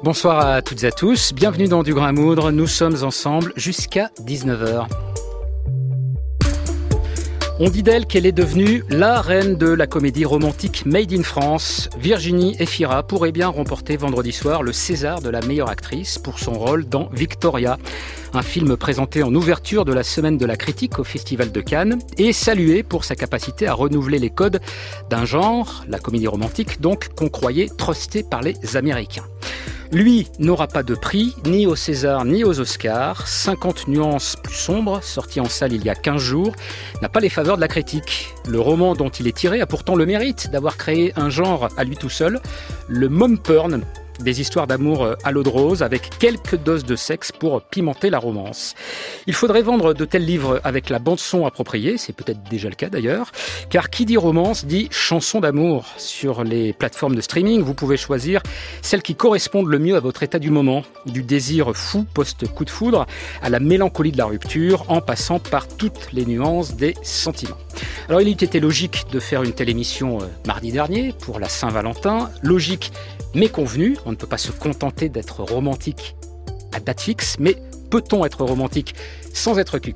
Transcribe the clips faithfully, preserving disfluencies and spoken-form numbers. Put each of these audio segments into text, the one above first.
Bonsoir à toutes et à tous, bienvenue dans Du Grain à Moudre, nous sommes ensemble jusqu'à dix-neuf heures. On dit d'elle qu'elle est devenue la reine de la comédie romantique Made in France. Virginie Efira pourrait bien remporter vendredi soir le César de la meilleure actrice pour son rôle dans Victoria, un film présenté en ouverture de la Semaine de la Critique au Festival de Cannes et salué pour sa capacité à renouveler les codes d'un genre, la comédie romantique donc, qu'on croyait trusté par les Américains. Lui n'aura pas de prix, ni au César, ni aux Oscars. cinquante nuances plus sombres, sorti en salle il y a quinze jours, n'a pas les faveurs de la critique. Le roman dont il est tiré a pourtant le mérite d'avoir créé un genre à lui tout seul, le mom porn, des histoires d'amour à l'eau de rose avec quelques doses de sexe pour pimenter la romance. Il faudrait vendre de tels livres avec la bande-son appropriée, c'est peut-être déjà le cas d'ailleurs, car qui dit romance dit chanson d'amour. Sur les plateformes de streaming, vous pouvez choisir celles qui correspondent le mieux à votre état du moment, du désir fou post-coup de foudre à la mélancolie de la rupture, en passant par toutes les nuances des sentiments. Alors il eût été logique de faire une telle émission mardi dernier pour la Saint-Valentin, logique mais convenu, on ne peut pas se contenter d'être romantique à date fixe, mais peut-on être romantique sans être cucu ?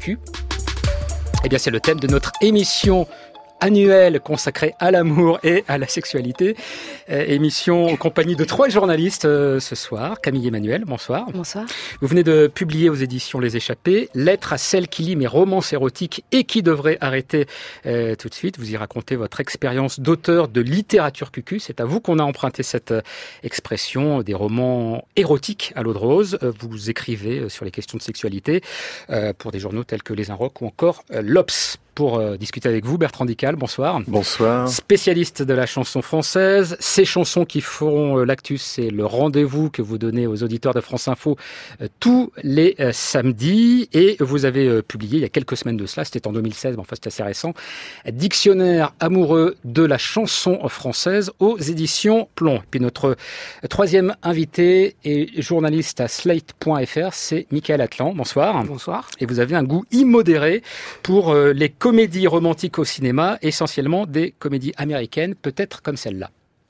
Eh bien c'est le thème de notre émission annuelle consacrée à l'amour et à la sexualité. Euh, émission en compagnie de trois journalistes euh, ce soir. Camille Emmanuel, bonsoir. Bonsoir. Vous venez de publier aux éditions Les Échappés « Lettre à celle qui lit mes romances érotiques et qui devrait arrêter euh, tout de suite ». Vous y racontez votre expérience d'auteur de littérature cucu. C'est à vous qu'on a emprunté cette euh, expression, des romans érotiques à l'eau de rose. Euh, vous écrivez euh, sur les questions de sexualité euh, pour des journaux tels que Les Inrocks ou encore euh, l'Obs. Pour euh, discuter avec vous, Bertrand Dical, bonsoir. Bonsoir. Spécialiste de la chanson française. Ces chansons qui feront euh, l'actus, c'est le rendez-vous que vous donnez aux auditeurs de France Info euh, tous les euh, samedis. Et vous avez euh, publié il y a quelques semaines de cela, c'était en deux mille seize, mais enfin c'était assez récent, Dictionnaire amoureux de la chanson française aux éditions Plomb. Puis notre troisième invité est journaliste à slate point f r, c'est Michael Atlan. Bonsoir. Bonsoir. Et vous avez un goût immodéré pour euh, les comédies romantiques au cinéma, essentiellement des comédies américaines, peut-être comme celle-là.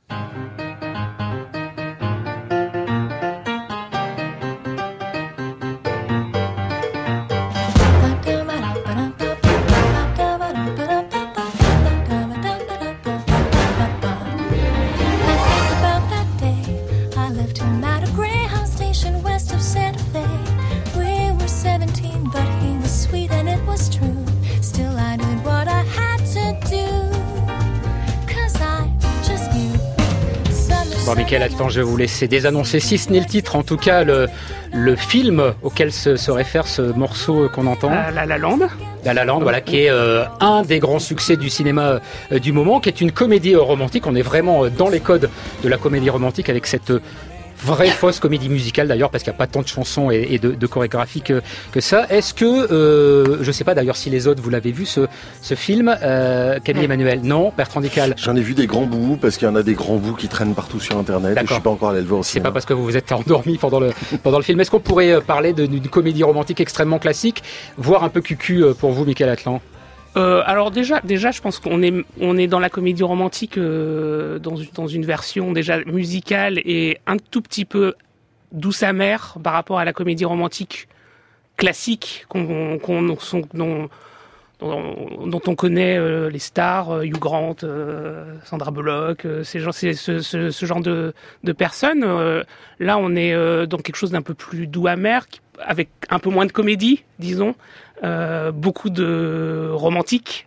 Bon, Michael, attends, je vais vous laisser désannoncer, si ce n'est le titre, en tout cas le, le film auquel se, se réfère ce morceau qu'on entend. Euh, La La Land. La La Land, voilà, qui est euh, un des grands succès du cinéma euh, du moment, qui est une comédie euh, romantique. On est vraiment euh, dans les codes de la comédie romantique avec cette euh, vraie fausse comédie musicale d'ailleurs, parce qu'il n'y a pas tant de chansons et, et de, de chorégraphie que, que ça. Est-ce que, euh, je ne sais pas d'ailleurs si les autres vous l'avez vu ce, ce film, euh, Camille Emmanuel, non, Bertrand Dical? J'en ai vu des grands bouts, parce qu'il y en a des grands bouts qui traînent partout sur Internet, et je ne suis pas encore allé le voir aussi. C'est pas parce que vous vous êtes endormi pendant le, pendant le film. Est-ce qu'on pourrait parler de, d'une comédie romantique extrêmement classique, voire un peu cucu pour vous, Michael Atlan? Euh, alors déjà, déjà, je pense qu'on est, on est dans la comédie romantique euh, dans, dans une version déjà musicale et un tout petit peu douce amère par rapport à la comédie romantique classique qu'on, qu'on, son, dont, dont, dont on connaît euh, les stars, euh, Hugh Grant, euh, Sandra Bullock, euh, ces gens, c'est, ce, ce, ce genre de, de personnes. Euh, là, on est euh, dans quelque chose d'un peu plus doux amer, avec un peu moins de comédie, disons. Euh, beaucoup de romantique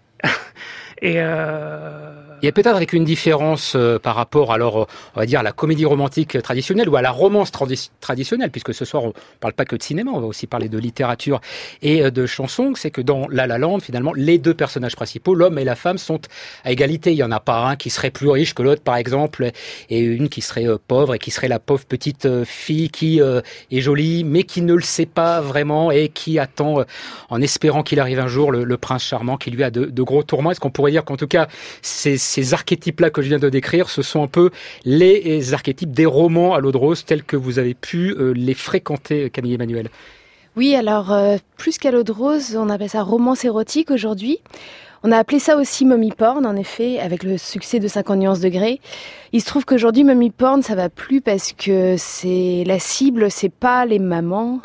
et euh... il y a peut-être avec une différence euh, par rapport alors on va dire à la comédie romantique traditionnelle ou à la romance tradi- traditionnelle, puisque ce soir on parle pas que de cinéma, on va aussi parler de littérature et euh, de chansons. C'est que dans La La Land, finalement, les deux personnages principaux, l'homme et la femme, sont à égalité. Il y en a pas un qui serait plus riche que l'autre, par exemple, et une qui serait euh, pauvre et qui serait la pauvre petite euh, fille qui euh, est jolie mais qui ne le sait pas vraiment et qui attend euh, en espérant qu'il arrive un jour le, le prince charmant qui lui a de, de gros tourments. Est-ce qu'on pourrait dire qu'en tout cas ces, ces archétypes-là que je viens de décrire, ce sont un peu les archétypes des romans à l'eau de rose tels que vous avez pu euh, les fréquenter, Camille Emmanuel? Oui, alors euh, plus qu'à l'eau de rose, on appelle ça romance érotique aujourd'hui. On a appelé ça aussi mommy porn, en effet, avec le succès de cinquante nuances de Grey. Il se trouve qu'aujourd'hui, mommy porn, ça va plus parce que c'est la cible, c'est pas les mamans,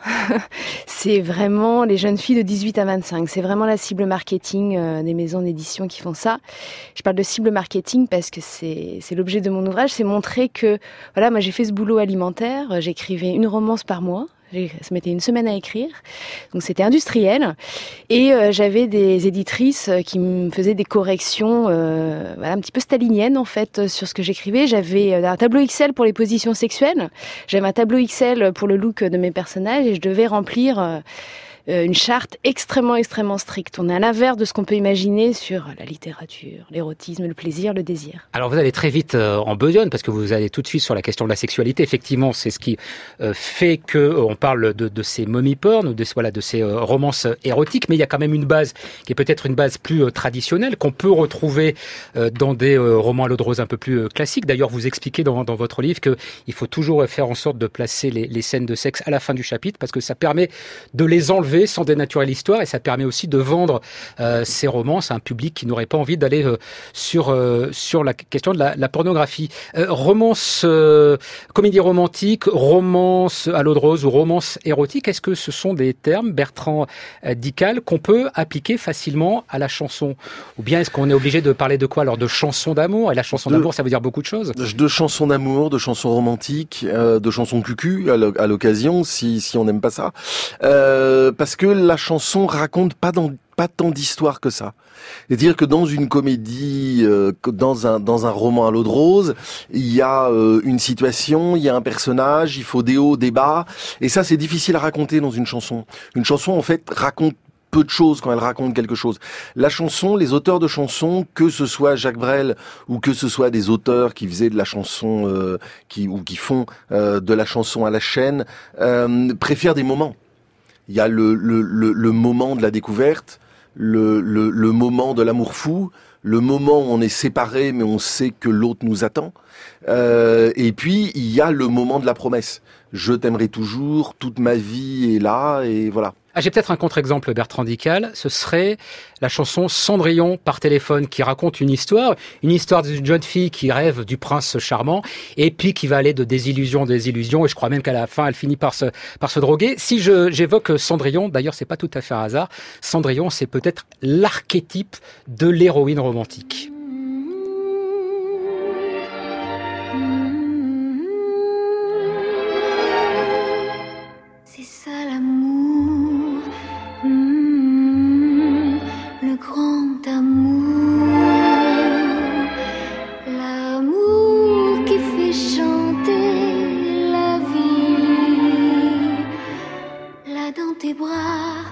c'est vraiment les jeunes filles de dix-huit à vingt-cinq. C'est vraiment la cible marketing euh, des maisons d'édition qui font ça. Je parle de cible marketing parce que c'est, c'est l'objet de mon ouvrage, c'est montrer que, voilà, moi j'ai fait ce boulot alimentaire, j'écrivais une romance par mois. Ça mettait une semaine à écrire, donc c'était industriel. Et euh, j'avais des éditrices qui me faisaient des corrections euh, voilà, un petit peu staliniennes en fait sur ce que j'écrivais. J'avais un tableau Excel pour les positions sexuelles, j'avais un tableau Excel pour le look de mes personnages et je devais remplir euh, une charte extrêmement, extrêmement stricte. On est à l'inverse de ce qu'on peut imaginer sur la littérature, l'érotisme, le plaisir, le désir. Alors vous allez très vite euh, en besogne parce que vous allez tout de suite sur la question de la sexualité. Effectivement, c'est ce qui euh, fait que euh, on parle de, de ces mommy porn ou de, voilà, de ces euh, romances érotiques, mais il y a quand même une base qui est peut-être une base plus euh, traditionnelle qu'on peut retrouver euh, dans des euh, romans à l'eau de rose un peu plus euh, classiques. D'ailleurs, vous expliquez dans, dans votre livre qu'il faut toujours faire en sorte de placer les, les scènes de sexe à la fin du chapitre parce que ça permet de les enlever sans dénaturer l'histoire et ça permet aussi de vendre euh, ces romances à un public qui n'aurait pas envie d'aller euh, sur euh, sur la question de la, la pornographie. Euh, romance, euh, comédie romantique, romance à l'eau de rose ou romance érotique, est-ce que ce sont des termes, Bertrand euh, Dical, qu'on peut appliquer facilement à la chanson? Ou bien est-ce qu'on est obligé de parler de quoi alors? De chansons d'amour? Et la chanson de, d'amour, ça veut dire beaucoup de choses. De chansons d'amour, de chansons romantiques, euh, de chansons cucu à l'occasion, si si on n'aime pas ça. Euh, parce que la chanson raconte pas dans, pas tant d'histoires que ça. C'est-à-dire que dans une comédie, euh, dans un dans un roman à l'eau de rose, il y a euh, une situation, il y a un personnage, il faut des hauts, des bas, et ça c'est difficile à raconter dans une chanson. Une chanson en fait raconte peu de choses quand elle raconte quelque chose. La chanson, les auteurs de chansons, que ce soit Jacques Brel ou que ce soit des auteurs qui faisaient de la chanson, euh, qui ou qui font euh, de la chanson à la chaîne, euh, préfèrent des moments. Il y a le, le, le, le moment de la découverte, le, le, le moment de l'amour fou, le moment où on est séparés mais on sait que l'autre nous attend. Euh, et puis, il y a le moment de la promesse. Je t'aimerai toujours, toute ma vie est là, et voilà. Ah, j'ai peut-être un contre-exemple, Bertrand Dical. Ce serait la chanson Cendrillon par téléphone qui raconte une histoire, une histoire d'une jeune fille qui rêve du prince charmant et puis qui va aller de désillusion en désillusion et je crois même qu'à la fin elle finit par se, par se droguer. Si je, j'évoque Cendrillon, d'ailleurs c'est pas tout à fait un hasard, Cendrillon c'est peut-être l'archétype de l'héroïne romantique. C'est ça l'amour. Grand amour, l'amour qui fait chanter la vie, là dans tes bras,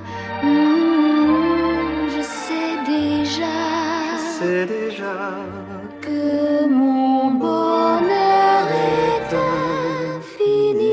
mmh, je sais déjà, je sais déjà que mon bonheur est infini.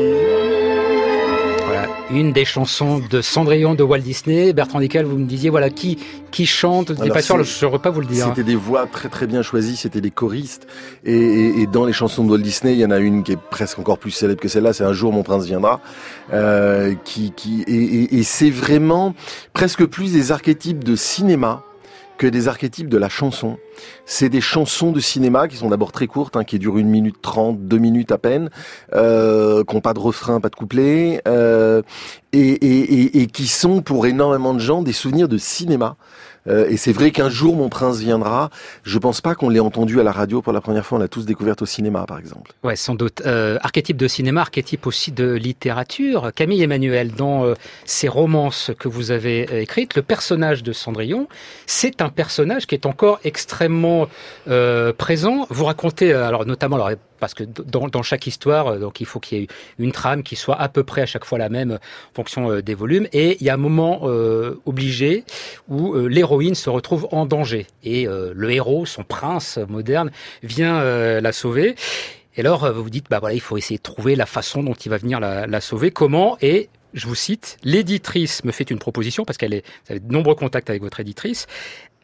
Une des chansons de Cendrillon de Walt Disney. Bertrand Dical, vous me disiez, voilà, qui, qui chante, je n'ai pas sûr, je ne saurais pas vous le dire. C'était des voix très très bien choisies, c'était des choristes. Et, et, et dans les chansons de Walt Disney, il y en a une qui est presque encore plus célèbre que celle-là, c'est Un jour mon prince viendra. Euh, qui, qui, et, et, et c'est vraiment presque plus des archétypes de cinéma que des archétypes de la chanson. C'est des chansons de cinéma qui sont d'abord très courtes, hein, qui durent une minute trente, deux minutes à peine, euh, qui n'ont pas de refrain, pas de couplet, euh, et, et, et, et qui sont pour énormément de gens des souvenirs de cinéma. Euh, et c'est vrai qu'un jour mon prince viendra. Je pense pas qu'on l'ait entendu à la radio pour la première fois. On l'a tous découvert au cinéma, par exemple. Ouais, sans doute. Euh, archétype de cinéma, archétype aussi de littérature. Camille Emmanuel, dans euh, ces romances que vous avez euh, écrites, le personnage de Cendrillon, c'est un personnage qui est encore extrêmement euh, présent. Vous racontez, euh, alors notamment, alors, parce que dans, dans chaque histoire, donc il faut qu'il y ait une trame qui soit à peu près à chaque fois la même en fonction euh, des volumes. Et il y a un moment euh, obligé où euh, l'héroïne se retrouve en danger. Et euh, le héros, son prince moderne, vient euh, la sauver. Et alors, vous vous dites, bah voilà, il faut essayer de trouver la façon dont il va venir la, la sauver. Comment? Et je vous cite, l'éditrice me fait une proposition, parce qu'elle est, vous avez de nombreux contacts avec votre éditrice.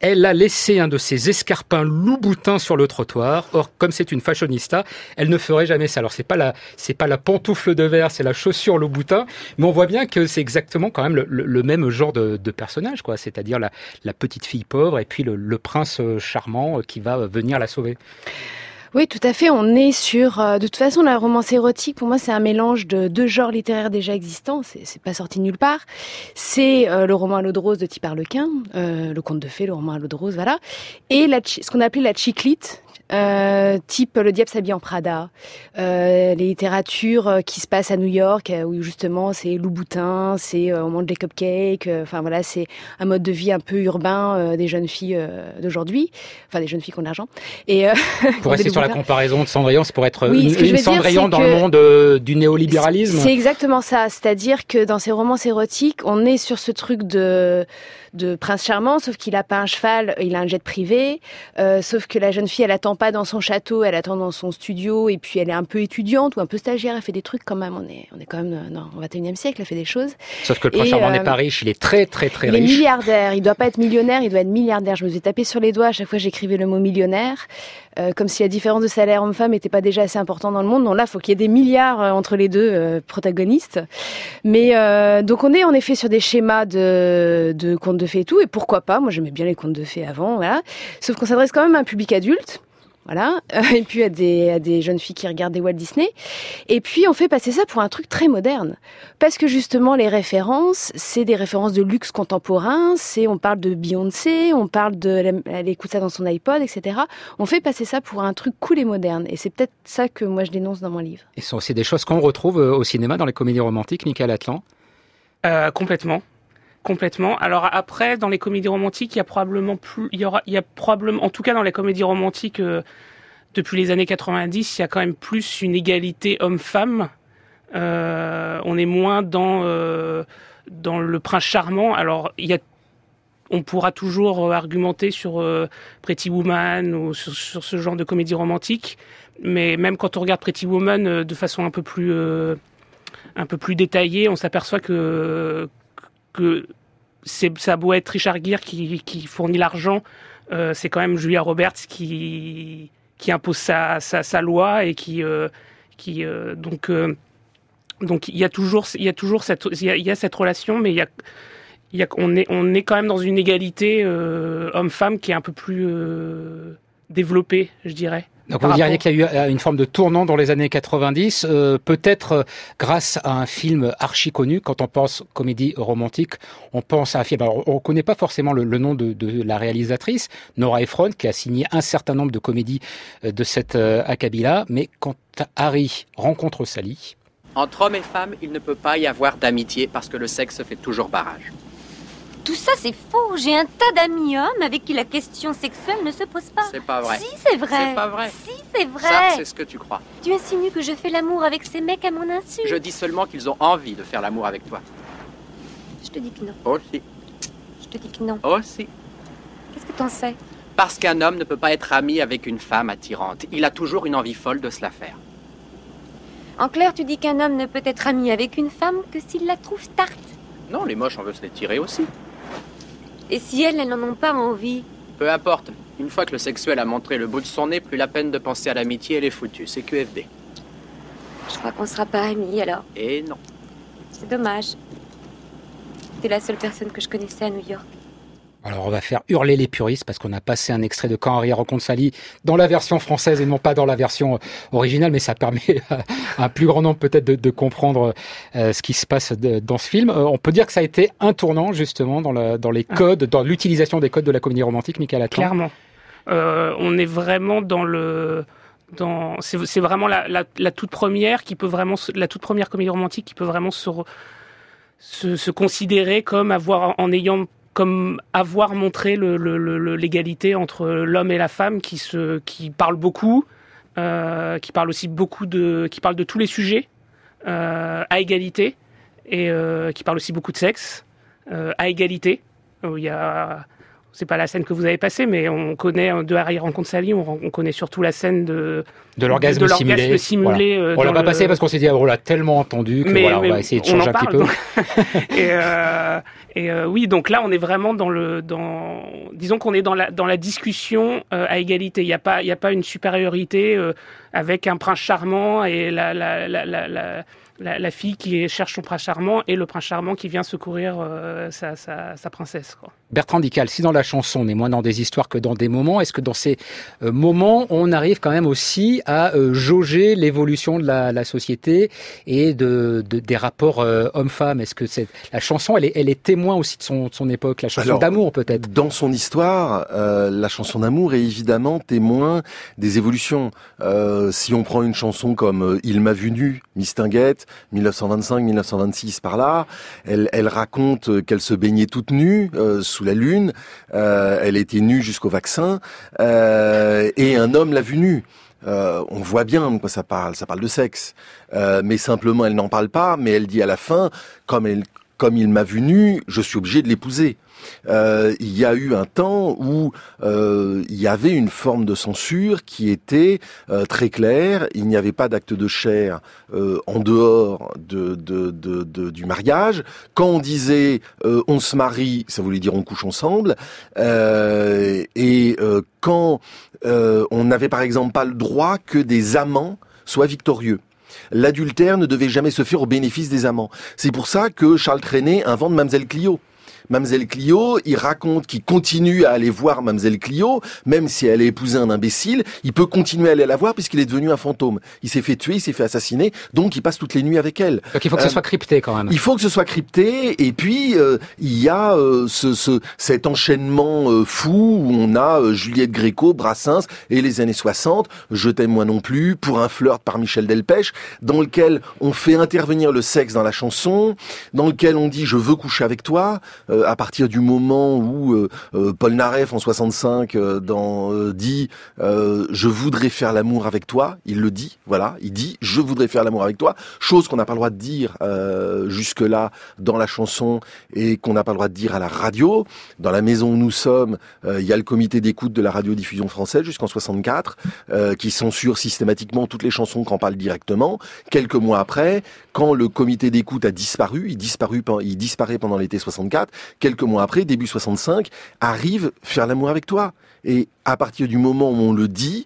Elle a laissé un de ses escarpins loup-boutin sur le trottoir. Or, comme c'est une fashionista, elle ne ferait jamais ça. Alors, c'est pas la, c'est pas la pantoufle de verre, c'est la chaussure loup-boutin. Mais on voit bien que c'est exactement quand même le, le, le même genre de, de personnage, quoi. C'est-à-dire la, la petite fille pauvre et puis le, le prince charmant qui va venir la sauver. Oui, tout à fait. On est sur... Euh, de toute façon, la romance érotique, pour moi, c'est un mélange de deux genres littéraires déjà existants. C'est, c'est pas sorti nulle part. C'est euh, le roman à l'eau de rose de Tip Arlequin, euh, le conte de fées, le roman à l'eau de rose, voilà. Et la, ce qu'on appelait la chiclite, euh, type Le diable s'habille en Prada, euh, les littératures qui se passent à New York, où justement c'est Louboutin, c'est euh, on mange des cupcakes, enfin euh, voilà, c'est un mode de vie un peu urbain euh, des jeunes filles euh, d'aujourd'hui, enfin des jeunes filles qui ont de l'argent. Et euh, pour rester sur la comparaison de Cendrillon, c'est pour être oui, une, une Cendrillon dans que le monde euh, du néolibéralisme. C'est exactement ça, c'est-à-dire que dans ces romans érotiques, on est sur ce truc de de prince charmant, sauf qu'il a pas un cheval, il a un jet privé, euh, sauf que la jeune fille, elle attend pas dans son château, elle attend dans son studio, et puis elle est un peu étudiante ou un peu stagiaire, elle fait des trucs quand même, on est, on est quand même non, au vingt et unième siècle, elle fait des choses. Sauf que le prince et, charmant euh, n'est pas riche, il est très très très il riche. Il est milliardaire, il doit pas être millionnaire, il doit être milliardaire. Je me suis tapé sur les doigts à chaque fois que j'écrivais le mot millionnaire, euh, comme si la différence de salaire homme-femme n'était pas déjà assez importante dans le monde. Non, là, il faut qu'il y ait des milliards euh, entre les deux euh, protagonistes. Mais euh, donc on est en effet sur des schémas de, de contes de fées et tout, et pourquoi pas, moi j'aimais bien les contes de fées avant, voilà. Sauf qu'on s'adresse quand même à un public adulte, voilà, et puis à des, à des jeunes filles qui regardent des Walt Disney, et puis on fait passer ça pour un truc très moderne, parce que justement les références, c'est des références de luxe contemporain, c'est, on parle de Beyoncé, on parle de, elle, elle écoute ça dans son iPod, et cetera. On fait passer ça pour un truc cool et moderne, et c'est peut-être ça que moi je dénonce dans mon livre. Et ce sont aussi des choses qu'on retrouve au cinéma, dans les comédies romantiques, Michael Atlan. Euh, complètement. Complètement. Alors après, dans les comédies romantiques, il y a probablement plus, il y aura, il y a probablement, en tout cas dans les comédies romantiques euh, depuis les années quatre-vingt-dix, il y a quand même plus une égalité homme-femme. Euh, on est moins dans euh, dans le prince charmant. Alors il y a, on pourra toujours argumenter sur euh, Pretty Woman ou sur, sur ce genre de comédie romantique, mais même quand on regarde Pretty Woman euh, de façon un peu plus euh, un peu plus détaillée, on s'aperçoit que que c'est, ça a beau être Richard Gere qui, qui fournit l'argent, euh, c'est quand même Julia Roberts qui, qui impose sa, sa, sa loi et qui, euh, qui euh, donc euh, donc il y a toujours il y a toujours cette il y a, il y a cette relation, mais il y a il y a on est on est quand même dans une égalité euh, homme-femme qui est un peu plus euh, développée, je dirais. Donc vous diriez qu'il y a eu une forme de tournant dans les années quatre-vingt-dix, euh, peut-être euh, grâce à un film archi connu. Quand on pense comédie romantique, on pense à un film. Alors on ne connaît pas forcément le, le nom de, de la réalisatrice, Nora Ephron, qui a signé un certain nombre de comédies euh, de cet euh, acabit-là. Mais quand Harry rencontre Sally... Entre hommes et femmes, il ne peut pas y avoir d'amitié parce que le sexe fait toujours barrage. Tout ça, c'est faux. J'ai un tas d'amis hommes avec qui la question sexuelle ne se pose pas. C'est pas vrai. Si, c'est vrai. C'est pas vrai. Si, c'est vrai. Ça, c'est ce que tu crois. Tu insinues que je fais l'amour avec ces mecs à mon insu. Je dis seulement qu'ils ont envie de faire l'amour avec toi. Je te dis que non. Aussi. Je te dis que non. Aussi. Qu'est-ce que t'en sais? Parce qu'un homme ne peut pas être ami avec une femme attirante. Il a toujours une envie folle de se la faire. En clair, tu dis qu'un homme ne peut être ami avec une femme que s'il la trouve tarte. Non, les moches, on veut se les tirer aussi. Et si elles, elles n'en ont pas envie? Peu importe. Une fois que le sexuel a montré le bout de son nez, plus la peine de penser à l'amitié, elle est foutue. C'est Q F D. Je crois qu'on sera pas amis, alors. Et non. C'est dommage. T'es la seule personne que je connaissais à New York. Alors on va faire hurler les puristes parce qu'on a passé un extrait de Quand Harry rencontre Sally dans la version française et non pas dans la version originale, mais ça permet à un plus grand nombre peut-être de, de comprendre euh, ce qui se passe de, dans ce film. Euh, on peut dire que ça a été un tournant justement dans, la, dans les codes, dans l'utilisation des codes de la comédie romantique, Michael Atlan. Clairement. Euh, on est vraiment dans le... Dans, c'est, c'est vraiment la, la, la toute première qui peut vraiment, la toute première comédie romantique qui peut vraiment se, se, se considérer comme avoir, en ayant comme avoir montré le, le, le, l'égalité entre l'homme et la femme, qui se, qui parle beaucoup, euh, qui parle aussi beaucoup de, qui parle de tous les sujets euh, à égalité, et euh, qui parle aussi beaucoup de sexe euh, à égalité. Où il y a, c'est pas la scène que vous avez passée, mais on connaît de Harry rencontre Sally, on, on connaît surtout la scène de de l'orgasme, de, de simulé. l'orgasme simulé Voilà. euh, on l'a pas le... passé parce qu'on s'est dit ah, on l'a tellement entendu que mais, voilà, on mais va essayer de on changer en un parle, petit peu. Donc... et euh, et euh, oui, donc là on est vraiment dans le dans disons qu'on est dans la dans la discussion euh, à égalité. Il y a pas il y a pas une supériorité euh, avec un prince charmant et la la la la, la La, la fille qui cherche son prince charmant et le prince charmant qui vient secourir euh, sa, sa, sa princesse, quoi. Bertrand Dical, si dans la chanson on est moins dans des histoires que dans des moments, est-ce que dans ces euh, moments on arrive quand même aussi à euh, jauger l'évolution de la, la société et de, de des rapports euh, hommes-femmes? Est-ce que c'est, la chanson elle est, elle est témoin aussi de son, de son époque, la chanson Alors, d'amour peut-être? Dans son histoire, euh, la chanson d'amour est évidemment témoin des évolutions. Euh, si on prend une chanson comme euh, Il m'a vu nu, Mistinguett, dix-neuf cent vingt-cinq dix-neuf cent vingt-six par là, elle, elle raconte qu'elle se baignait toute nue euh, sous la lune, euh, elle était nue jusqu'au vaccin, euh, et un homme l'a vue nue. Euh, on voit bien de quoi ça parle, ça parle de sexe, euh, mais simplement elle n'en parle pas, mais elle dit à la fin, comme elle, comme il m'a vue nue, je suis obligé de l'épouser. Euh, il y a eu un temps où euh, il y avait une forme de censure qui était euh, très claire. Il n'y avait pas d'acte de chair euh, en dehors de, de, de, de, du mariage. Quand on disait euh, on se marie, ça voulait dire on couche ensemble. Euh, et euh, quand euh, on n'avait par exemple pas le droit que des amants soient victorieux. L'adultère ne devait jamais se faire au bénéfice des amants. C'est pour ça que Charles Trenet invente Mamselle Clio. Mamselle Clio, il raconte qu'il continue à aller voir Mamselle Clio, même si elle a épousé un imbécile, il peut continuer à aller la voir puisqu'il est devenu un fantôme. Il s'est fait tuer, il s'est fait assassiner, donc il passe toutes les nuits avec elle. Donc il faut que euh, ce soit crypté quand même. Il faut que ce soit crypté, et puis euh, il y a euh, ce, ce, cet enchaînement euh, fou où on a euh, Juliette Gréco, Brassens et les années soixante, Je t'aime moi non plus, Pour un flirt par Michel Delpech, dans lequel on fait intervenir le sexe dans la chanson, dans lequel on dit je veux coucher avec toi, euh, à partir du moment où euh, euh, Paul Naref en soixante-cinq euh, dans, euh, dit euh, je voudrais faire l'amour avec toi, il le dit, voilà, il dit je voudrais faire l'amour avec toi, chose qu'on n'a pas le droit de dire euh, jusque-là dans la chanson et qu'on n'a pas le droit de dire à la radio. Dans la maison où nous sommes, euh, il y a le comité d'écoute de la radiodiffusion française jusqu'en soixante-quatre euh, qui censure systématiquement toutes les chansons qu'on parle directement. Quelques mois après, quand le comité d'écoute a disparu, il, disparu, il disparaît pendant l'été soixante-quatre, quelques mois après, début soixante-cinq, arrive Faire l'amour avec toi. Et à partir du moment où on le dit,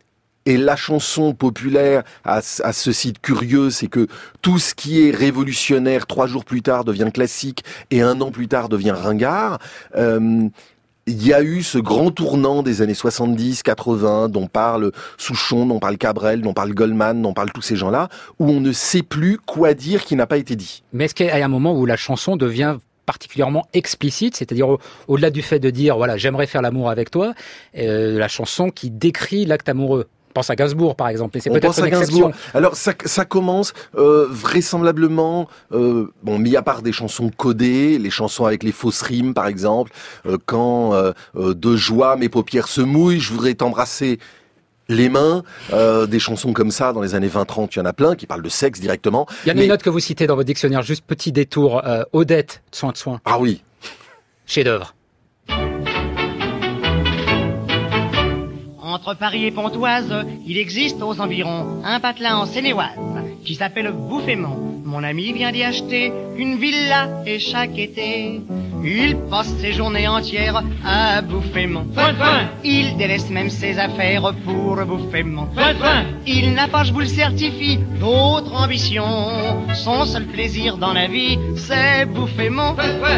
et la chanson populaire a, a ce site curieux, c'est que tout ce qui est révolutionnaire, trois jours plus tard, devient classique, et un an plus tard, devient ringard. Euh, Il y a eu ce grand tournant des années soixante-dix quatre-vingts dont parle Souchon, dont parle Cabrel, dont parle Goldman, dont parlent tous ces gens-là, où on ne sait plus quoi dire qui n'a pas été dit. Mais est-ce qu'il y a un moment où la chanson devient particulièrement explicite, c'est-à-dire au, au-delà du fait de dire voilà j'aimerais faire l'amour avec toi, euh, la chanson qui décrit l'acte amoureux? On pense à Gainsbourg par exemple, et c'est on peut-être une exception. Alors ça, ça commence euh, vraisemblablement, euh, bon, mis à part des chansons codées, les chansons avec les fausses rimes par exemple, euh, quand euh, euh, de joie mes paupières se mouillent, je voudrais t'embrasser les mains, euh, des chansons comme ça dans les années vingt trente, il y en a plein qui parlent de sexe directement. Il y a une mais... note que vous citez dans votre dictionnaire, juste petit détour, euh, Odette, Soin de Soin. Ah oui. Chef-d'œuvre. Entre Paris et Pontoise, il existe aux environs un patelin en Seine-et-Oise qui s'appelle Bouffémont. Mon ami vient d'y acheter une villa et chaque été, il passe ses journées entières à Bouffémont. Il délaisse même ses affaires pour Bouffémont. Il n'a pas, je vous le certifie, d'autre ambition. Son seul plaisir dans la vie, c'est Bouffémont.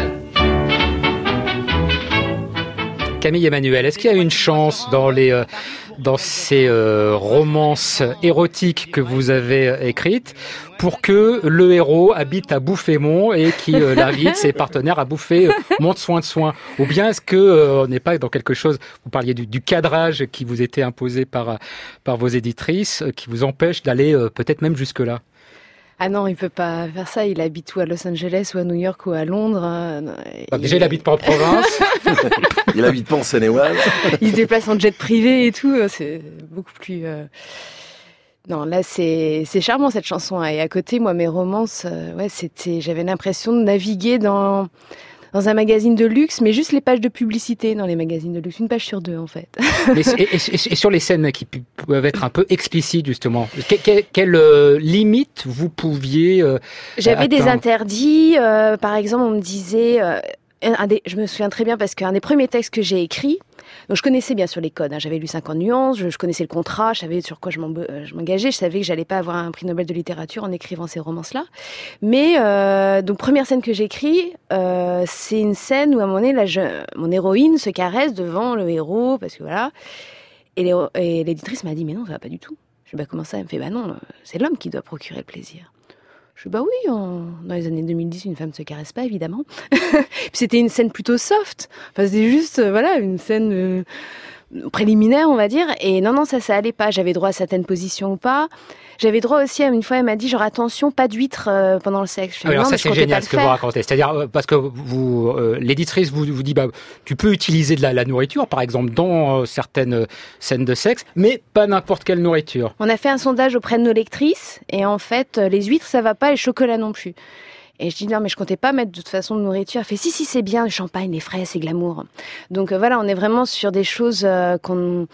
Camille Emmanuel, est-ce qu'il y a une chance dans les euh, dans ces euh, romances érotiques que vous avez euh, écrites pour que le héros habite à Bouffémont et qu'il euh, invite ses partenaires à bouffer euh, Monte Soin de Soin? Ou bien est-ce que euh, on n'est pas dans quelque chose, vous parliez du, du cadrage qui vous était imposé par par vos éditrices, euh, qui vous empêche d'aller euh, peut-être même jusque-là? Ah non, il peut pas faire ça. Il habite ou à Los Angeles, ou à New York, ou à Londres. Bah, déjà, il... il habite pas en province. Il habite pas en Seine-et-Oise. Il se déplace en jet privé et tout. C'est beaucoup plus... Euh... Non, là, c'est c'est charmant, cette chanson. Et à côté, moi, mes romances, euh, ouais, c'était... J'avais l'impression de naviguer dans... dans un magazine de luxe, mais juste les pages de publicité dans les magazines de luxe, une page sur deux en fait. Mais, et, et, et sur les scènes qui peuvent être un peu explicites justement, que, que, quelle euh, limite vous pouviez euh, J'avais atteindre? Des interdits, euh, par exemple on me disait, euh, un des, je me souviens très bien parce qu'un des premiers textes que j'ai écrits, donc je connaissais bien sûr les codes, hein, j'avais lu cinquante nuances, je, je connaissais le contrat, je savais sur quoi je m'engageais, je savais que j'allais pas avoir un prix Nobel de littérature en écrivant ces romances-là. Mais euh, donc première scène que j'écris, euh, c'est une scène où à un moment donné, la je, mon héroïne se caresse devant le héros, parce que voilà, et, les, et l'éditrice m'a dit mais non, ça va pas du tout. Je dis bah comment ça? Elle me fait bah non, c'est l'homme qui doit procurer le plaisir. Je dis bah oui, en, dans les années deux mille dix, une femme ne se caresse pas, évidemment. Puis c'était une scène plutôt soft. Enfin, c'était juste, euh, voilà, une scène euh, préliminaire, on va dire. Et non, non, ça, ça allait pas. J'avais droit à certaines positions ou pas. J'avais droit aussi, à une fois, elle m'a dit, genre, attention, pas d'huîtres euh, pendant le sexe. Je dis, ah, alors non, ça, mais c'est génial ce que vous racontez. C'est-à-dire, euh, parce que vous, euh, l'éditrice vous, vous dit, bah, tu peux utiliser de la, la nourriture, par exemple, dans euh, certaines euh, scènes de sexe, mais pas n'importe quelle nourriture. On a fait un sondage auprès de nos lectrices, et en fait, euh, les huîtres, ça va pas, les chocolats non plus. Et je dis non mais je comptais pas mettre de toute façon de nourriture. Elle fait si si c'est bien, le champagne, les fraises, c'est glamour. Donc euh, voilà, on est vraiment sur des choses euh, qu'on...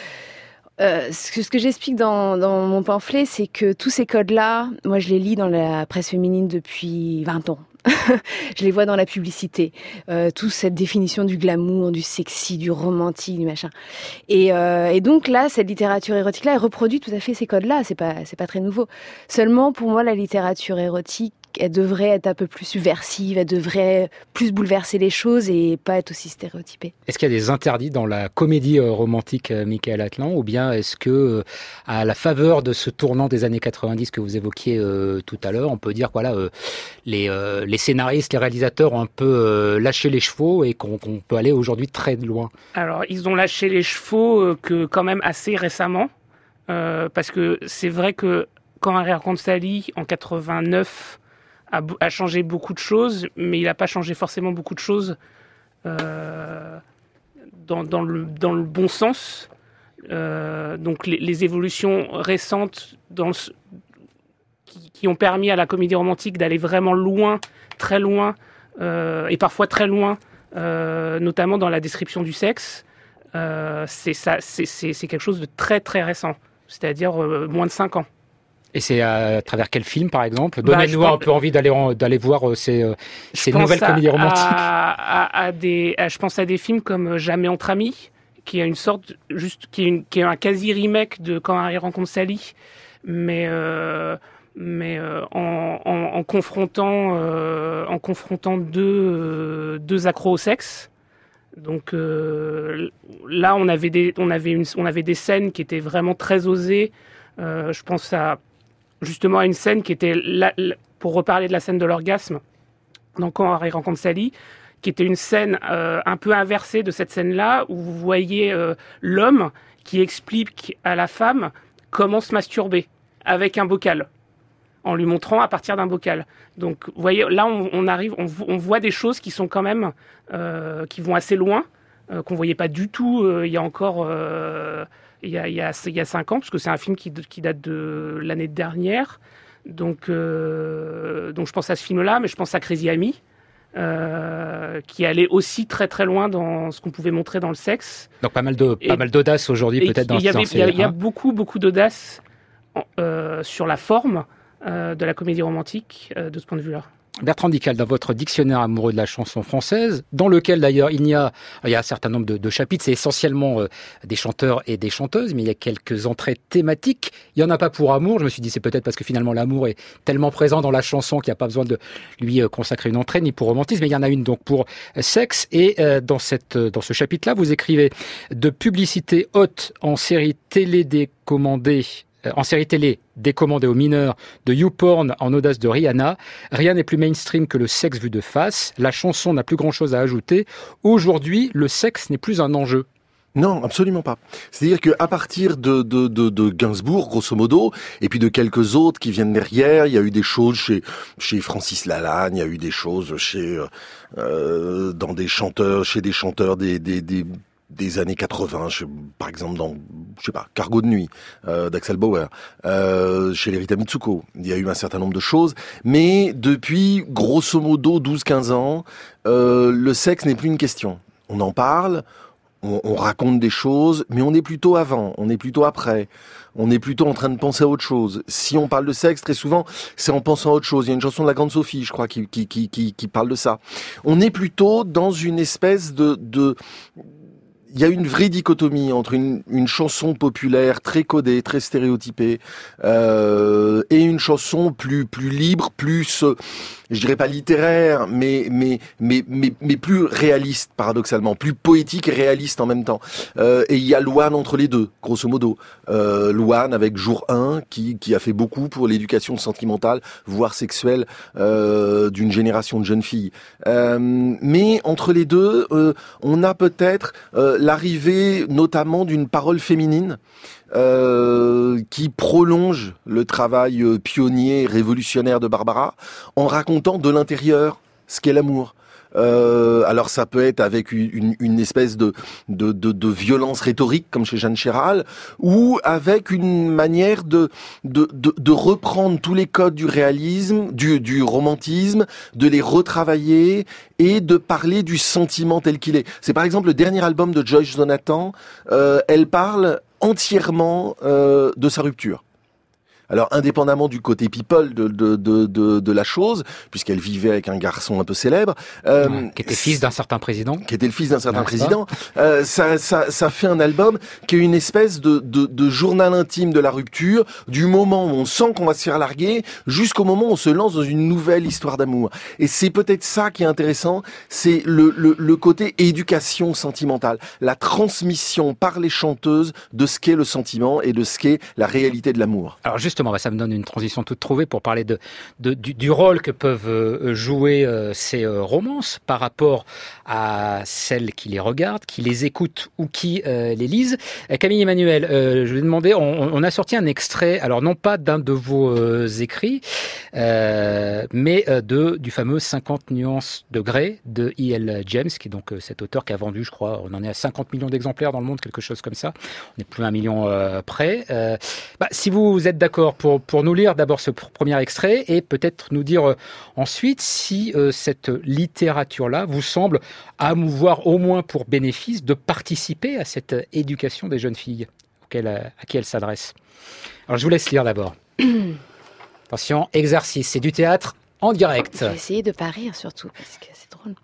Euh, ce que, ce que j'explique dans, dans mon pamphlet, c'est que tous ces codes-là, moi je les lis dans la presse féminine depuis vingt ans. Je les vois dans la publicité, euh, toute cette définition du glamour, du sexy, du romantique, du machin. Et, euh, et donc là, cette littérature érotique-là, elle reproduit tout à fait ces codes-là. C'est pas, c'est pas très nouveau. Seulement, pour moi, la littérature érotique, elle devrait être un peu plus subversive, elle devrait plus bouleverser les choses et pas être aussi stéréotypée. Est-ce qu'il y a des interdits dans la comédie romantique, Michaël Atlan, ou bien est-ce que, à la faveur de ce tournant des années quatre-vingt-dix que vous évoquiez euh, tout à l'heure, on peut dire que voilà, euh, les, euh, les scénaristes, les réalisateurs ont un peu euh, lâché les chevaux et qu'on, qu'on peut aller aujourd'hui très loin? Alors, ils ont lâché les chevaux euh, que quand même assez récemment, euh, parce que c'est vrai que quand Harry raconte Sally en quatre-vingt-neuf a, a changé beaucoup de choses, mais il n'a pas changé forcément beaucoup de choses euh, dans, dans, le, dans le bon sens. Euh, donc les, les évolutions récentes dans le, qui, qui ont permis à la comédie romantique d'aller vraiment loin, très loin, euh, et parfois très loin, euh, notamment dans la description du sexe, euh, c'est, ça, c'est, c'est, c'est quelque chose de très très récent, c'est-à-dire euh, moins de cinq ans. Et c'est à travers quel film, par exemple? Donnez-nous bah, un peu envie d'aller, d'aller voir ces, ces nouvelles à, comédies romantiques. À, à, à des, à, je pense à des films comme Jamais entre amis, qui est une sorte, juste, qui est, une, qui est un quasi-remake de Quand Harry rencontre Sally, mais, euh, mais euh, en, en, en confrontant, euh, en confrontant deux, euh, deux accros au sexe. Donc euh, là, on avait, des, on, avait une, on avait des scènes qui étaient vraiment très osées. Euh, je pense à justement à une scène qui était, la, la, pour reparler de la scène de l'orgasme, dans Quand Harry rencontre Sally, qui était une scène euh, un peu inversée de cette scène-là, où vous voyez euh, l'homme qui explique à la femme comment se masturber avec un bocal, en lui montrant à partir d'un bocal. Donc, vous voyez, là, on, on arrive, on, on voit des choses qui sont quand même, euh, qui vont assez loin, euh, qu'on voyait pas du tout euh, il y a encore... Euh, Il y, a, il, y a, il y a cinq ans, parce que c'est un film qui, qui date de l'année dernière. Donc, euh, donc je pense à ce film-là, mais je pense à Crazy Amy, euh, qui allait aussi très très loin dans ce qu'on pouvait montrer dans le sexe. Donc pas mal, de, et, pas mal d'audace aujourd'hui, peut-être dans, y avait, dans ces... Il y a, il y a hein beaucoup, beaucoup d'audace euh, sur la forme euh, de la comédie romantique, euh, de ce point de vue-là. Bertrand Dical, dans votre dictionnaire amoureux de la chanson française, dans lequel d'ailleurs il y a, il y a un certain nombre de, de chapitres, c'est essentiellement euh, des chanteurs et des chanteuses, mais il y a quelques entrées thématiques. Il n'y en a pas pour amour, je me suis dit c'est peut-être parce que finalement l'amour est tellement présent dans la chanson qu'il n'y a pas besoin de lui euh, consacrer une entrée, ni pour romantisme, mais il y en a une donc pour euh, sexe. Et euh, dans, cette, euh, dans ce chapitre-là, vous écrivez de publicité haute en série télé décommandée, en série télé décommandée aux mineurs, de YouPorn en audace de Rihanna. Rien n'est plus mainstream que le sexe vu de face. La chanson n'a plus grand-chose à ajouter. Aujourd'hui, le sexe n'est plus un enjeu. Non, absolument pas. C'est-à-dire qu'à partir de, de, de, de Gainsbourg, grosso modo, et puis de quelques autres qui viennent derrière, il y a eu des choses chez, chez Francis Lalanne, il y a eu des choses chez, euh, dans des chanteurs, chez des chanteurs, des, des, des des années quatre-vingts, je, par exemple dans, je sais pas, Cargo de nuit, euh, d'Axel Bauer, euh, chez les Rita Mitsuko. Il y a eu un certain nombre de choses, mais depuis, grosso modo, douze quinze ans, euh, le sexe n'est plus une question. On en parle, on, on raconte des choses, mais on est plutôt avant, on est plutôt après. On est plutôt en train de penser à autre chose. Si on parle de sexe, très souvent, c'est en pensant à autre chose. Il y a une chanson de la Grande Sophie, je crois, qui, qui, qui, qui, qui parle de ça. On est plutôt dans une espèce de, de, il y a une vraie dichotomie entre une, une chanson populaire très codée, très stéréotypée, euh, et une chanson plus, plus libre, plus, je dirais pas littéraire, mais, mais, mais, mais, mais plus réaliste, paradoxalement, plus poétique et réaliste en même temps. Euh, et il y a Louane entre les deux, grosso modo. Euh, Louane avec Jour un, qui, qui a fait beaucoup pour l'éducation sentimentale, voire sexuelle, euh, d'une génération de jeunes filles. Euh, mais entre les deux, euh, on a peut-être euh, l'arrivée notamment d'une parole féminine, Euh, qui prolonge le travail euh, pionnier, révolutionnaire de Barbara, en racontant de l'intérieur ce qu'est l'amour. Euh, alors ça peut être avec une, une espèce de, de, de, de violence rhétorique, comme chez Jeanne Chéral, ou avec une manière de, de, de, de reprendre tous les codes du réalisme, du, du romantisme, de les retravailler et de parler du sentiment tel qu'il est. C'est par exemple le dernier album de Joyce Jonathan, euh, elle parle entièrement euh, de sa rupture. Alors, indépendamment du côté people de, de, de, de, de la chose, puisqu'elle vivait avec un garçon un peu célèbre, euh, ouais, qui était fils d'un certain président, qui était le fils d'un certain président, euh, ça, ça, ça fait un album qui est une espèce de, de, de journal intime de la rupture, du moment où on sent qu'on va se faire larguer, jusqu'au moment où on se lance dans une nouvelle histoire d'amour. Et c'est peut-être ça qui est intéressant, c'est le, le, le côté éducation sentimentale, la transmission par les chanteuses de ce qu'est le sentiment et de ce qu'est la réalité de l'amour. Alors justement, bah ça me donne une transition toute trouvée pour parler de, de du, du rôle que peuvent euh, jouer euh, ces euh, romances par rapport à celles qui les regardent, qui les écoutent ou qui euh, les lisent. Euh, Camille Emmanuel, euh, je vais demander, on, on a sorti un extrait, alors non pas d'un de vos euh, écrits, euh, mais euh, de du fameux cinquante nuances de Grey de E L James, qui est donc euh, cet auteur qui a vendu, je crois, on en est à cinquante millions d'exemplaires dans le monde, quelque chose comme ça. On n'est plus à un million euh, près. Euh, bah, si vous êtes d'accord pour, pour nous lire d'abord ce premier extrait et peut-être nous dire euh, ensuite si euh, cette littérature-là vous semble avoir au moins pour bénéfice de participer à cette éducation des jeunes filles auxquelles, à qui elle s'adresse. Alors je vous laisse lire d'abord. Attention, exercice, c'est du théâtre en direct. Je vais essayer de pas rire surtout parce que c'est drôle.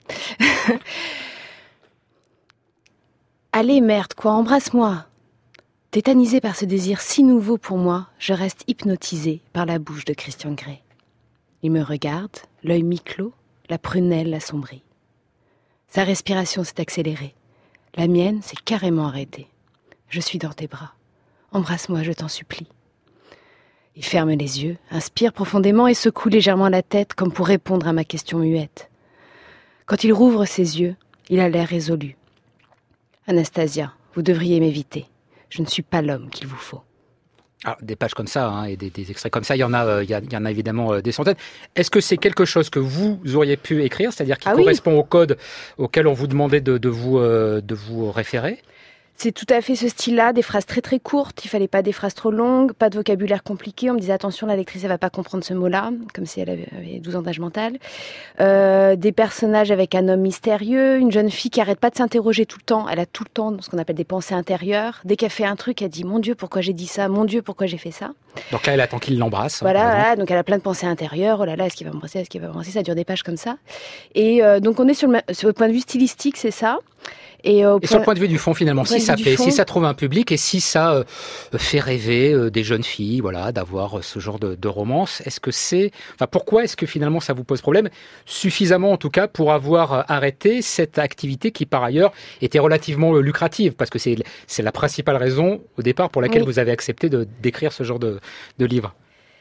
Allez merde quoi, embrasse-moi. Tétanisée par ce désir si nouveau pour moi, je reste hypnotisée par la bouche de Christian Grey. Il me regarde, l'œil mi-clos, la prunelle assombrie. Sa respiration s'est accélérée. La mienne s'est carrément arrêtée. Je suis dans tes bras. Embrasse-moi, je t'en supplie. Il ferme les yeux, inspire profondément et secoue légèrement la tête comme pour répondre à ma question muette. Quand il rouvre ses yeux, il a l'air résolu. Anastasia, vous devriez m'éviter. Je ne suis pas l'homme qu'il vous faut. Alors, des pages comme ça hein, et des, des extraits comme ça, il y en a, euh, il y a, il y en a évidemment euh, des centaines. Est-ce que c'est quelque chose que vous auriez pu écrire, c'est-à-dire qui ah correspond oui. au code auquel on vous demandait de, de, vous, euh, de vous référer ? C'est tout à fait ce style-là, des phrases très très courtes, il fallait pas des phrases trop longues, pas de vocabulaire compliqué, on me disait attention la lectrice elle va pas comprendre ce mot-là, comme si elle avait douze ans d'âge mental. Euh, des personnages avec un homme mystérieux, une jeune fille qui arrête pas de s'interroger tout le temps, elle a tout le temps ce qu'on appelle des pensées intérieures. Dès qu'elle fait un truc, elle dit mon Dieu pourquoi j'ai dit ça, mon Dieu pourquoi j'ai fait ça. Donc là elle attend qu'il l'embrasse. Voilà, voilà, donc elle a plein de pensées intérieures, oh là là est-ce qu'il va m'embrasser, est-ce qu'il va m'embrasser, ça dure des pages comme ça. Et euh, donc on est sur le, sur le point de vue stylistique, c'est ça. Et, euh, et sur le point de vue du fond, finalement, si ça fait, fond, si ça trouve un public et si ça euh, fait rêver euh, des jeunes filles, voilà, d'avoir euh, ce genre de, de romance, est-ce que c'est, enfin, pourquoi est-ce que finalement ça vous pose problème suffisamment en tout cas pour avoir euh, arrêté cette activité qui par ailleurs était relativement euh, lucrative, parce que c'est c'est la principale raison au départ pour laquelle oui. vous avez accepté de d'écrire ce genre de de livre.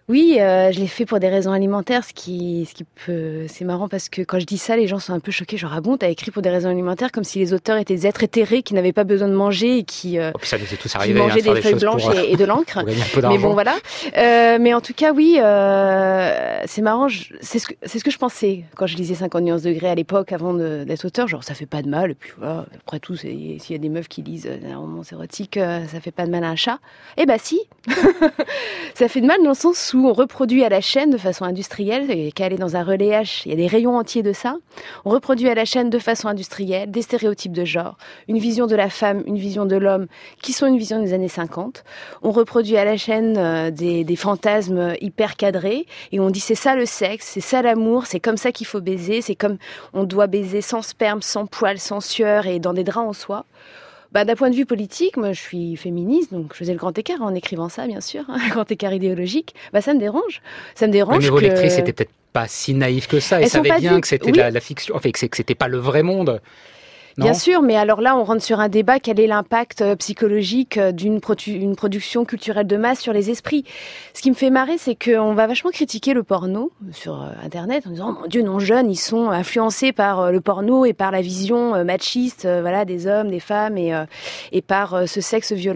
Oui, euh, je l'ai fait pour des raisons alimentaires, ce qui, ce qui peut, c'est marrant parce que quand je dis ça, les gens sont un peu choqués. Genre, ah bon, t'as écrit pour des raisons alimentaires, comme si les auteurs étaient des êtres éthérés qui n'avaient pas besoin de manger et qui, euh, oh, puis ça nous est tous qui arrivé, mangeaient hein, des feuilles blanches pour, et, et de l'encre. Mais bon, voilà. Euh, mais en tout cas, oui, euh, c'est marrant. Je, c'est ce que, c'est ce que je pensais quand je lisais cinquante nuances de Grey à l'époque, avant de, d'être auteur. Genre, ça fait pas de mal. Et puis voilà, après tout, c'est, s'il y a des meufs qui lisent un roman érotique, euh, ça fait pas de mal à un chat. Eh ben si, ça fait de mal dans le sens où on reproduit à la chaîne de façon industrielle, et qu'elle est dans un relais H, il y a des rayons entiers de ça. On reproduit à la chaîne de façon industrielle des stéréotypes de genre, une vision de la femme, une vision de l'homme, qui sont une vision des années cinquante. On reproduit à la chaîne euh, des, des fantasmes hyper cadrés, et on dit c'est ça le sexe, c'est ça l'amour, c'est comme ça qu'il faut baiser, c'est comme on doit baiser sans sperme, sans poils, sans sueur et dans des draps en soie. Bah, d'un point de vue politique, moi je suis féministe, donc je faisais le grand écart en écrivant ça, bien sûr, hein, le grand écart idéologique. Bah, ça me dérange. Ça me dérange. Oui, mais vos que... lectrices n'étaient peut-être pas si naïves que ça. Elles savaient bien du... que c'était oui. la, la fiction, enfin que c'était pas le vrai monde. Non. Bien sûr, mais alors là, on rentre sur un débat. Quel est l'impact psychologique d'une produ- une production culturelle de masse sur les esprits ? Ce qui me fait marrer, c'est qu'on va vachement critiquer le porno sur Internet en disant oh, « Mon Dieu, nos jeunes, ils sont influencés par le porno et par la vision machiste voilà, des hommes, des femmes et, et par ce sexe violent. »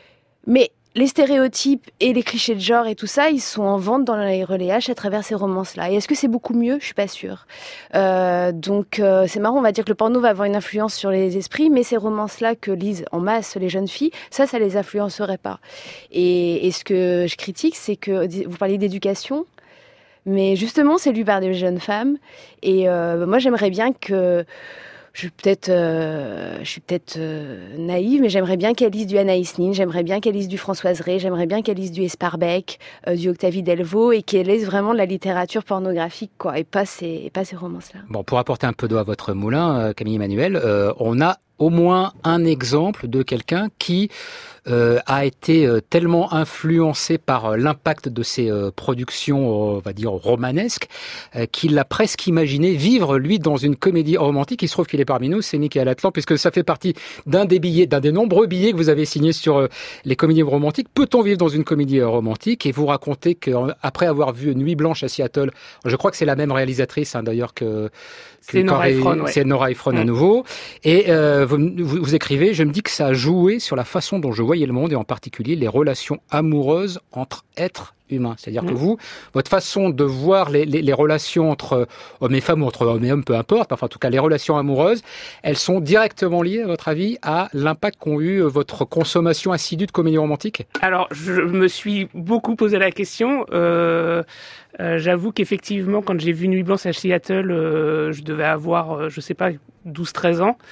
Mais les stéréotypes et les clichés de genre et tout ça, ils sont en vente dans les relais H à travers ces romances-là. Et est-ce que c'est beaucoup mieux ? Je suis pas sûre. Euh, donc euh, c'est marrant, on va dire que le porno va avoir une influence sur les esprits, mais ces romances-là que lisent en masse les jeunes filles, ça, ça les influencerait pas. Et, et ce que je critique, c'est que vous parlez d'éducation, mais justement, c'est lu par des jeunes femmes. Et euh, moi, j'aimerais bien que Je suis peut-être, euh, je suis peut-être euh, naïve, mais j'aimerais bien qu'elle lise du Anaïs Nin, j'aimerais bien qu'elle lise du Françoise Rey, j'aimerais bien qu'elle lise du Esparbeck, euh, du Octavie Delvaux, et qu'elle lise vraiment de la littérature pornographique, quoi, et pas ces, et pas ces romances-là. Bon, pour apporter un peu d'eau à votre moulin, euh, Camille Emmanuel, euh, on a au moins un exemple de quelqu'un qui euh, a été euh, tellement influencé par euh, l'impact de ses euh, productions, euh, on va dire, romanesques, euh, qu'il a presque imaginé vivre, lui, dans une comédie romantique. Il se trouve qu'il est parmi nous, c'est Mickaël Atlan, puisque ça fait partie d'un des billets, d'un des nombreux billets que vous avez signés sur euh, les comédies romantiques. Peut-on vivre dans une comédie euh, romantique ? Et vous racontez qu'après avoir vu Nuit Blanche à Seattle, je crois que c'est la même réalisatrice, hein, d'ailleurs, que... C'est Nora Ephron, ouais. C'est Nora Ephron mmh. à nouveau. Et euh, vous, vous, vous écrivez, je me dis que ça a joué sur la façon dont je voyais le monde et en particulier les relations amoureuses entre êtres humains. C'est-à-dire mmh. que vous, votre façon de voir les, les, les relations entre hommes et femmes ou entre hommes et hommes, peu importe, enfin en tout cas les relations amoureuses, elles sont directement liées, à votre avis, à l'impact qu'ont eu votre consommation assidue de comédie romantique ? Alors, je me suis beaucoup posé la question. Euh, euh, j'avoue qu'effectivement, quand j'ai vu Nuit Blanche à Seattle, euh, je devais avoir, euh, je sais pas, douze treize ans.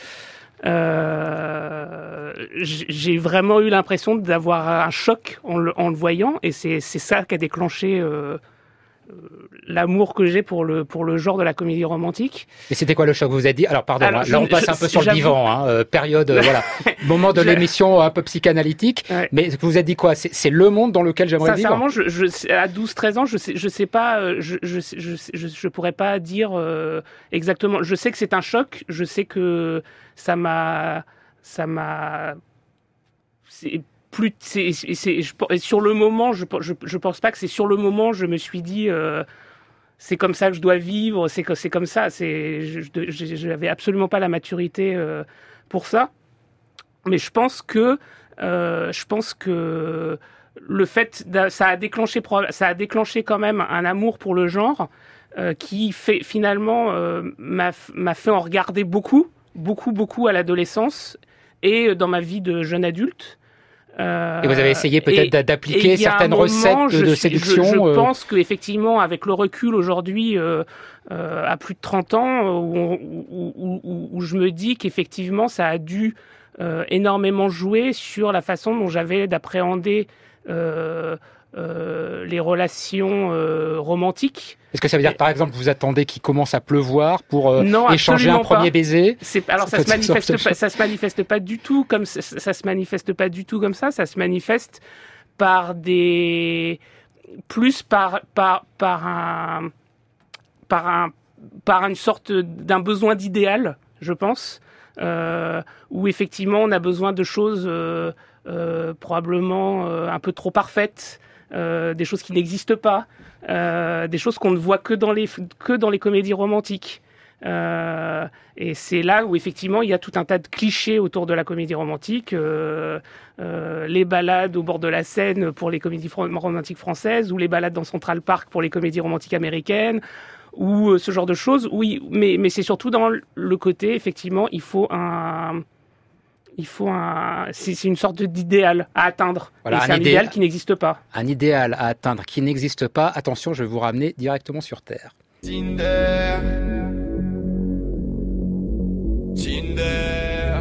Euh, j'ai vraiment eu l'impression d'avoir un choc en le, en le voyant, et c'est, c'est ça qui a déclenché euh, l'amour que j'ai pour le pour le genre de la comédie romantique. Et c'était quoi le choc ? Vous vous êtes dit, alors pardon, alors, là je, on passe je, un peu sur le divan, hein, euh, période, euh, voilà, moment de je... l'émission un peu psychanalytique. Ouais. Mais vous vous êtes dit quoi ? C'est, c'est le monde dans lequel j'aimerais vivre. Sincèrement, je, je, à douze treize ans, je sais, je sais pas, je je, je, je, je pourrais pas dire euh, exactement. Je sais que c'est un choc. Je sais que ça m'a, ça m'a. C'est, plus c'est, c'est, c'est je, sur le moment je, je je pense pas que c'est sur le moment je me suis dit euh, c'est comme ça que je dois vivre, c'est que c'est comme ça, c'est je, je j'avais absolument pas la maturité euh, pour ça, mais je pense que euh, je pense que le fait de, ça a déclenché ça a déclenché quand même un amour pour le genre euh, qui fait finalement euh, m'a m'a fait en regarder beaucoup beaucoup beaucoup à l'adolescence et dans ma vie de jeune adulte. Euh, et vous avez essayé peut-être et, d'appliquer certaines moment, recettes de, de séduction. Je, je euh... pense qu'effectivement, avec le recul aujourd'hui, euh, euh, à plus de trente ans, où, où, où, où je me dis qu'effectivement, ça a dû euh, énormément jouer sur la façon dont j'avais d'appréhender euh, euh, les relations euh, romantiques. Est-ce que ça veut dire que, par exemple, vous attendez qu'il commence à pleuvoir pour euh, non, échanger un premier pas. baiser ? C'est, alors, ça, ça se manifeste pas, ça se manifeste pas du tout comme ça, ça se manifeste pas du tout comme ça. Ça se manifeste par des plus par par par un par un par une sorte d'un besoin d'idéal, je pense, euh, où effectivement on a besoin de choses euh, euh, probablement euh, un peu trop parfaites. euh, des choses qui n'existent pas, euh, des choses qu'on ne voit que dans les, que dans les comédies romantiques. Euh, et c'est là où effectivement il y a tout un tas de clichés autour de la comédie romantique, euh, euh, les balades au bord de la Seine pour les comédies fr- romantiques françaises, ou les balades dans Central Park pour les comédies romantiques américaines, ou euh, ce genre de choses. Oui, mais, mais c'est surtout dans le côté, effectivement, il faut un... Il faut un, c'est, c'est une sorte d'idéal à atteindre. Voilà, et c'est un un idéal, idéal qui n'existe pas. Un idéal à atteindre qui n'existe pas. Attention, je vais vous ramener directement sur Terre. Tinder, Tinder,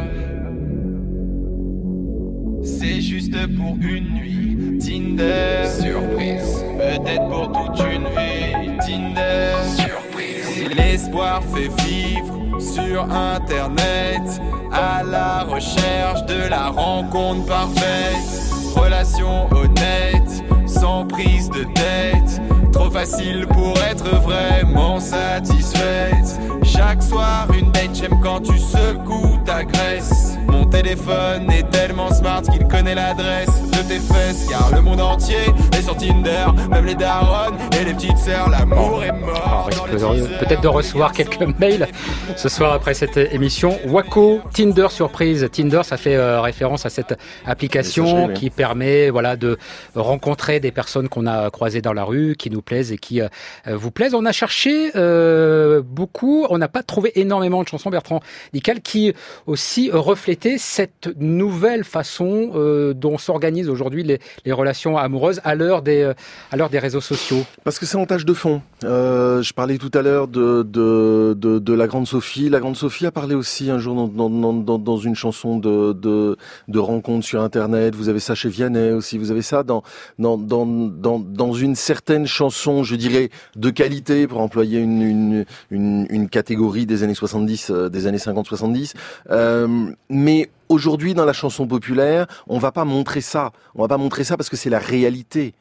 c'est juste pour une nuit. Tinder, surprise, peut-être pour toute une vie. Tinder, surprise. L'espoir fait vivre sur Internet, à la recherche de la rencontre parfaite. Relation honnête, sans prise de tête. Trop facile pour être vraiment satisfaite. Chaque soir une date, j'aime quand tu secoues ta graisse. Mon téléphone est tellement smart qu'il connaît l'adresse de tes fesses. Car le monde entier est sur Tinder, même les darons et les petites sœurs. L'amour est mort. On risque peut-être de recevoir quelques mails ce soir après cette émission. Wako, Tinder surprise. Tinder, ça fait euh, référence à cette application sachets, oui. qui permet voilà, de rencontrer des personnes qu'on a croisées dans la rue, qui nous plaisent et qui euh, vous plaisent. On a cherché euh, beaucoup, on n'a pas trouvé énormément de chansons, Bertrand Dical, qui aussi reflétaient cette nouvelle façon euh, dont s'organisent aujourd'hui les, les relations amoureuses à l'heure des, euh, à l'heure des réseaux sociaux. Parce que c'est en tâche de fond. Euh, je parlais tout à l'heure de, de, de, de la Grande Sophie. La Grande Sophie a parlé aussi un jour dans, dans, dans, dans une chanson de, de, de rencontre sur Internet. Vous avez ça chez Vianney aussi. Vous avez ça dans, dans, dans, dans, dans une certaine chanson, je dirais, de qualité, pour employer une, une, une, une catégorie des années soixante-dix, euh, des années cinquante soixante-dix. Euh, mais aujourd'hui, dans la chanson populaire, on va pas montrer ça. On va pas montrer ça parce que c'est la réalité.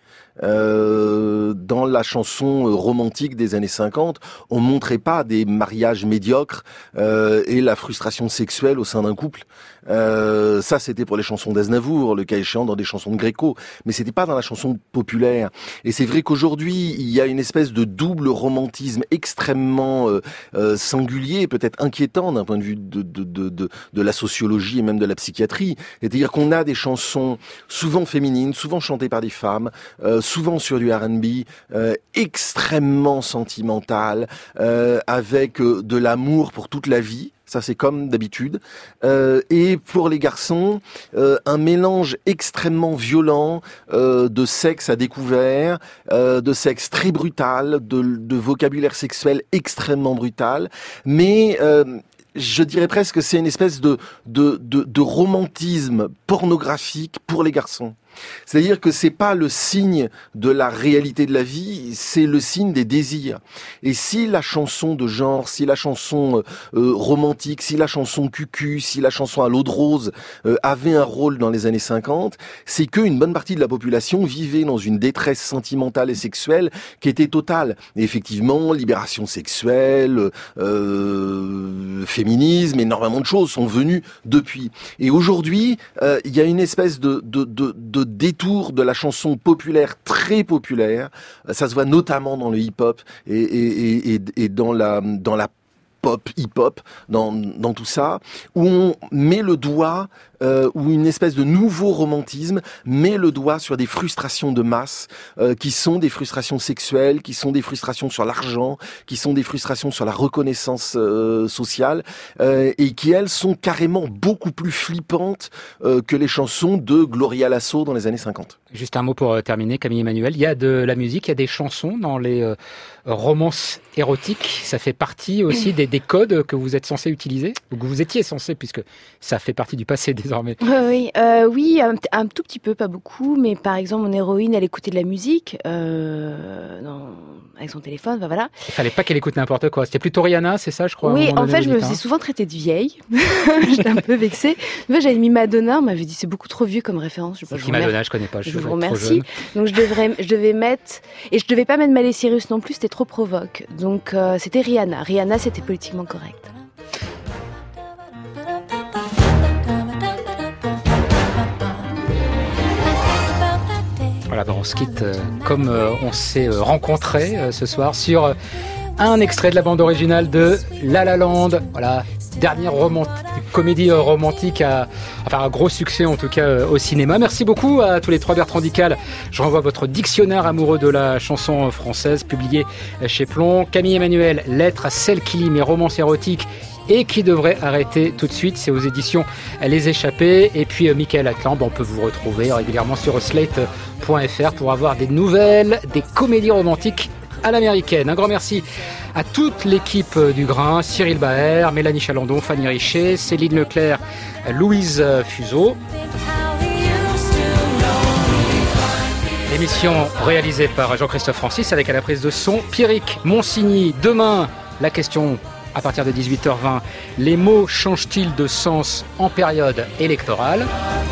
Euh, dans la chanson romantique des années cinquante, on montrait pas des mariages médiocres euh, et la frustration sexuelle au sein d'un couple. Euh, ça, c'était pour les chansons d'Aznavour, le cas échéant dans des chansons de Gréco, mais c'était pas dans la chanson populaire. Et c'est vrai qu'aujourd'hui, il y a une espèce de double romantisme extrêmement euh, euh, singulier, peut-être inquiétant d'un point de vue de, de, de, de, de la sociologie et même de la psychiatrie. C'est-à-dire qu'on a des chansons souvent féminines, souvent chantées par des femmes, euh, souvent sur du R and B, euh, extrêmement sentimentales, euh, avec euh, de l'amour pour toute la vie. Ça, c'est comme d'habitude. Euh, et pour les garçons, euh, un mélange extrêmement violent euh, de sexe à découvert, euh, de sexe très brutal, de, de vocabulaire sexuel extrêmement brutal. Mais euh, je dirais presque que c'est une espèce de, de, de, de romantisme pornographique pour les garçons. C'est-à-dire que c'est pas le signe de la réalité de la vie, c'est le signe des désirs. Et si la chanson de genre, si la chanson euh, romantique, si la chanson cucu, si la chanson à l'eau de rose euh, avait un rôle dans les années cinquante, c'est qu'une bonne partie de la population vivait dans une détresse sentimentale et sexuelle qui était totale. Et effectivement, libération sexuelle, euh, féminisme, énormément de choses sont venues depuis. Et aujourd'hui, euh, il y a une espèce de, de, de, de détour de la chanson populaire, très populaire. Ça se voit notamment dans le hip-hop et, et, et, et dans la, dans la pop, hip-hop, dans, dans tout ça, où on met le doigt, euh, où une espèce de nouveau romantisme met le doigt sur des frustrations de masse, euh, qui sont des frustrations sexuelles, qui sont des frustrations sur l'argent, qui sont des frustrations sur la reconnaissance euh, sociale, euh, et qui, elles, sont carrément beaucoup plus flippantes euh, que les chansons de Gloria Lasso dans les années cinquante. Juste un mot pour terminer, Camille Emmanuel. Il y a de la musique, il y a des chansons dans les euh, romances érotiques. Ça fait partie aussi des, des codes que vous êtes censé utiliser, ou que vous étiez censé, puisque ça fait partie du passé désormais. Euh, oui, euh, oui un, un tout petit peu, pas beaucoup. Mais par exemple, mon héroïne, elle écoutait de la musique euh, dans, avec son téléphone. Ben voilà. Il fallait pas qu'elle écoute n'importe quoi. C'était plutôt Rihanna, c'est ça, je crois. Oui, en fait, je me faisais souvent traiter de vieille. J'étais un peu vexée. En fait, j'avais mis Madonna. On m'avait dit c'est beaucoup trop vieux comme référence. Je sais pas, c'est qui Madonna, je connais pas. Je, je vous remercie. Donc je devrais, je devais mettre, et je devais pas mettre Miley Cyrus non plus, c'était trop provoque. Donc euh, c'était Rihanna. Rihanna, c'était politiquement correct. Voilà, Voilà, ben on se quitte euh, comme euh, on s'est euh, rencontrés euh, ce soir sur euh, un extrait de la bande originale de La La Land. Voilà, dernière romant- comédie euh, romantique, à, enfin un gros succès en tout cas euh, au cinéma. Merci beaucoup à tous les trois. Bertrand Dical, je renvoie votre dictionnaire amoureux de la chanson française publié chez Plomb. Camille Emmanuel, Lettre à celle qui lit mes romances érotiques et qui devrait arrêter tout de suite, c'est aux éditions Les Échappés. Et puis euh, Michael Atlan, on peut vous retrouver régulièrement sur slate point f r pour avoir des nouvelles, des comédies romantiques à l'américaine. Un grand merci à toute l'équipe du Grain, Cyril Baer, Mélanie Chalandon, Fanny Richet, Céline Leclerc, Louise Fuseau. Émission réalisée par Jean-Christophe Francis avec à la prise de son Pierrick Monsigny. Demain, la question à partir de dix-huit heures vingt, les mots changent-ils de sens en période électorale ?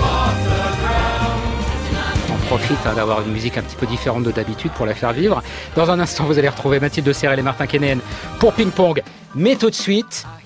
On profite hein, d'avoir une musique un petit peu différente de d'habitude pour la faire vivre. Dans un instant, vous allez retrouver Mathilde Serrel et Martin Kénéen pour Ping Pong. Mais tout de suite,